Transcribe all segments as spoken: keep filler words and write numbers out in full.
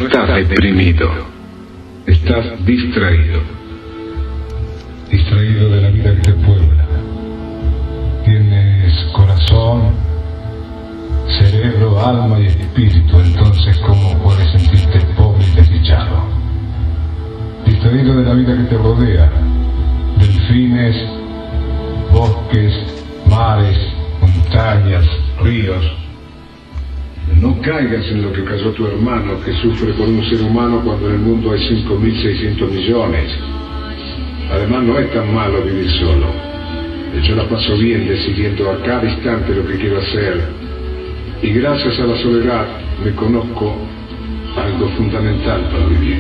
estás deprimido, estás distraído. Distraído de la vida que te puebla. Tienes corazón, cerebro, alma y espíritu, entonces ¿cómo puedes sentirte pobre y desdichado? Distraído de la vida que te rodea, delfines, bosques, mares, montañas, ríos. No caigas en lo que cayó tu hermano, que sufre por un ser humano cuando en el mundo hay cinco mil seiscientos millones. Además, no es tan malo vivir solo. Yo la paso bien decidiendo a cada instante lo que quiero hacer. Y gracias a la soledad me conozco algo fundamental para vivir.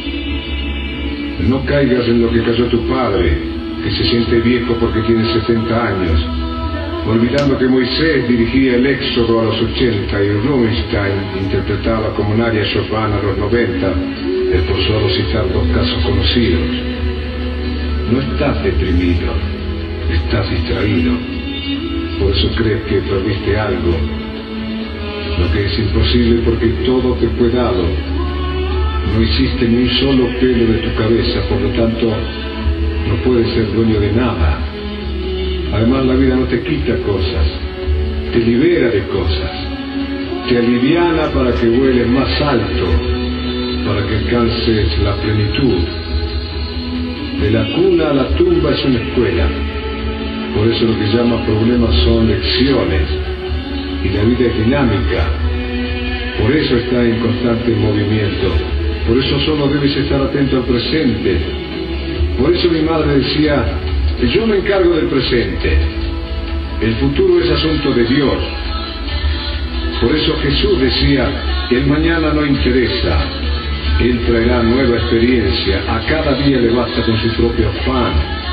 No caigas en lo que cayó tu padre, que se siente viejo porque tiene setenta años, olvidando que Moisés dirigía el Éxodo a los ochenta y Rubinstein interpretaba como Nadia Chopin a los noventa, es por solo citar dos casos conocidos. No estás deprimido, estás distraído. Por eso crees que perdiste algo, lo que es imposible porque todo te fue dado. No hiciste ni un solo pelo de tu cabeza, por lo tanto no puedes ser dueño de nada. Además, la vida no te quita cosas, te libera de cosas, te aliviana para que vueles más alto, para que alcances la plenitud. De la cuna a la tumba es una escuela. Por eso lo que llama problemas son lecciones, y la vida es dinámica. Por eso está en constante movimiento. Por eso solo debes estar atento al presente. Por eso mi madre decía: yo me encargo del presente, el futuro es asunto de Dios. Por eso Jesús decía: el mañana no interesa, Él traerá nueva experiencia, a cada día le basta con su propio afán.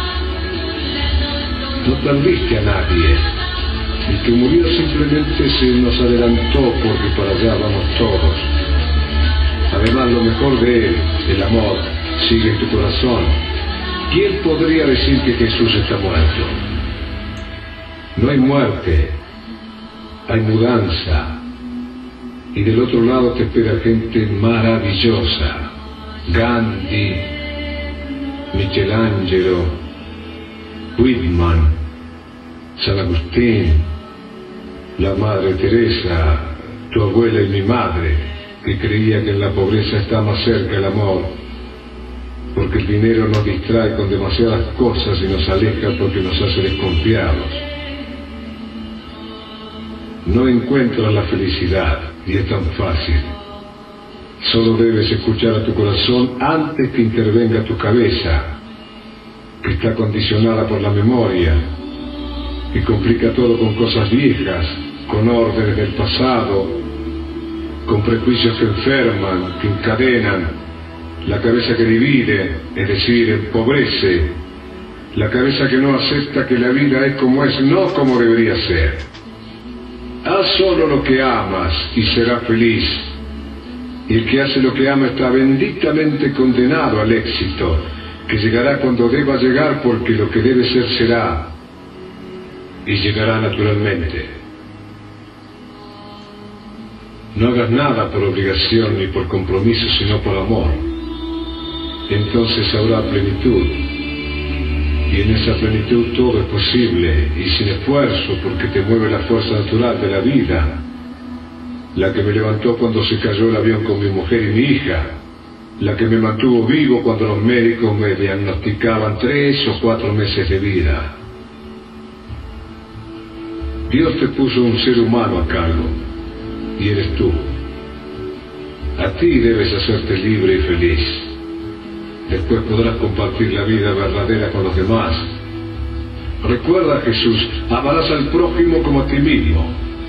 No perdiste a nadie, el que murió simplemente se nos adelantó porque para allá vamos todos. Además, lo mejor de Él, el amor, sigue en tu corazón. ¿Quién podría decir que Jesús está muerto? No hay muerte, hay mudanza. Y del otro lado te espera gente maravillosa. Gandhi, Michelangelo, Whitman, San Agustín, la Madre Teresa, tu abuela y mi madre, que creía que en la pobreza está más cerca el amor. Porque el dinero nos distrae con demasiadas cosas y nos aleja porque nos hace desconfiados. No encuentras la felicidad y es tan fácil. Solo debes escuchar a tu corazón antes que intervenga tu cabeza, que está condicionada por la memoria, y complica todo con cosas viejas, con órdenes del pasado, con prejuicios que enferman, que encadenan. La cabeza que divide, es decir, empobrece. La cabeza que no acepta que la vida es como es, no como debería ser. Haz solo lo que amas y serás feliz. Y el que hace lo que ama está benditamente condenado al éxito, que llegará cuando deba llegar, porque lo que debe ser será, y llegará naturalmente. No hagas nada por obligación ni por compromiso, sino por amor. Entonces habrá plenitud, y en esa plenitud todo es posible, y sin esfuerzo, porque te mueve la fuerza natural de la vida, la que me levantó cuando se cayó el avión con mi mujer y mi hija, la que me mantuvo vivo cuando los médicos me diagnosticaban tres o cuatro meses de vida. Dios te puso un ser humano a cargo, y eres tú. A ti debes hacerte libre y feliz. Después podrás compartir la vida verdadera con los demás. Recuerda, Jesús, amarás al prójimo como a ti mismo.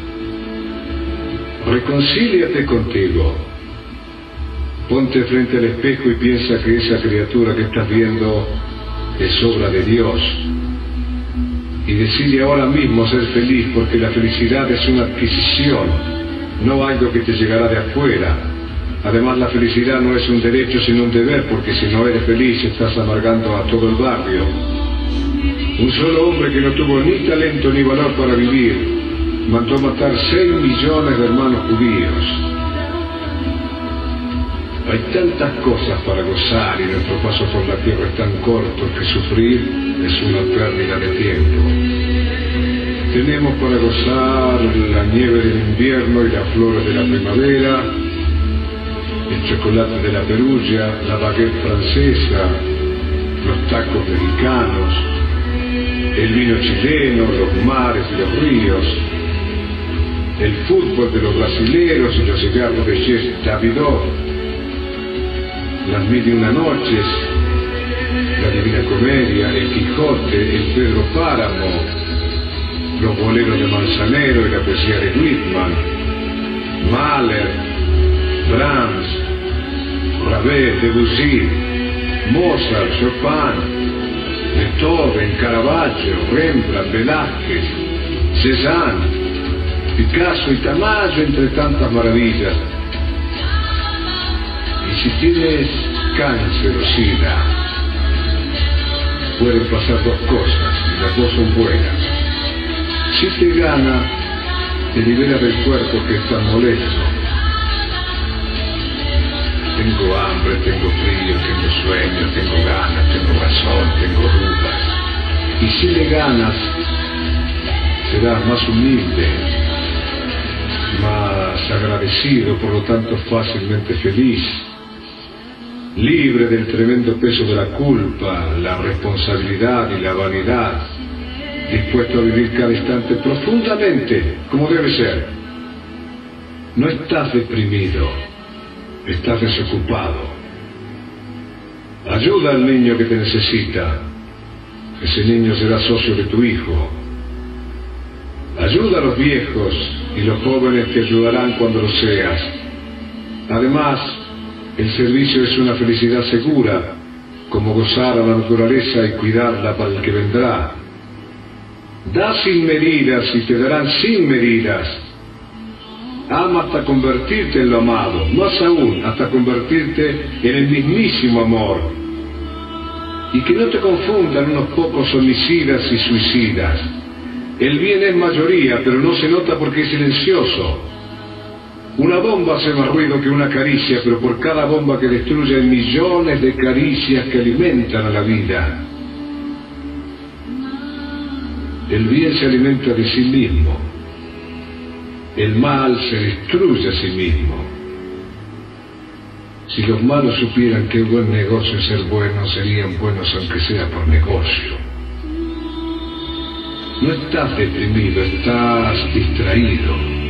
Reconcíliate contigo. Ponte frente al espejo y piensa que esa criatura que estás viendo es obra de Dios. Y decide ahora mismo ser feliz, porque la felicidad es una adquisición, no algo que te llegará de afuera. Además, la felicidad no es un derecho sino un deber, porque si no eres feliz estás amargando a todo el barrio. Un solo hombre que no tuvo ni talento ni valor para vivir mandó matar seis millones de hermanos judíos. Hay tantas cosas para gozar y nuestro paso por la tierra es tan corto que sufrir es una pérdida de tiempo. Tenemos para gozar la nieve del invierno y las flores de la primavera, el chocolate de la Perugia, la baguette francesa, los tacos mexicanos, el vino chileno, los mares y los ríos, el fútbol de los brasileros y los cigarros de Jesse Davidov, las mil y una noches, la Divina Comedia, el Quijote, el Pedro Páramo, los boleros de Manzanero y la poesía de Whitman, Mahler, Brahms, Ravel, Debussy, Mozart, Chopin, Beethoven, Caravaggio, Rembrandt, Velázquez, Cézanne, Picasso y Tamayo, entre tantas maravillas. Y si tienes cáncer o sida, pueden pasar dos cosas, y las dos son buenas. Si te gana, te libera del cuerpo que está molesto. Tengo hambre, tengo frío, tengo sueño, tengo ganas, tengo razón, tengo dudas. Y si le ganas, serás más humilde, más agradecido, por lo tanto fácilmente feliz, libre del tremendo peso de la culpa, la responsabilidad y la vanidad, dispuesto a vivir cada instante profundamente, como debe ser. No estás deprimido, estás desocupado. Ayuda al niño que te necesita. Ese niño será socio de tu hijo. Ayuda a los viejos y los jóvenes te ayudarán cuando lo seas. Además, el servicio es una felicidad segura, como gozar a la naturaleza y cuidarla para el que vendrá. Da sin medidas y te darán sin medidas. Ama hasta convertirte en lo amado, más aún hasta convertirte en el mismísimo amor. Y que no te confundan unos pocos homicidas y suicidas. El bien es mayoría, pero no se nota porque es silencioso. Una bomba hace más ruido que una caricia, pero por cada bomba que destruye hay millones de caricias que alimentan a la vida. El bien se alimenta de sí mismo. El mal se destruye a sí mismo. Si los malos supieran que es buen negocio ser buenos, serían buenos aunque sea por negocio. No estás deprimido, estás distraído.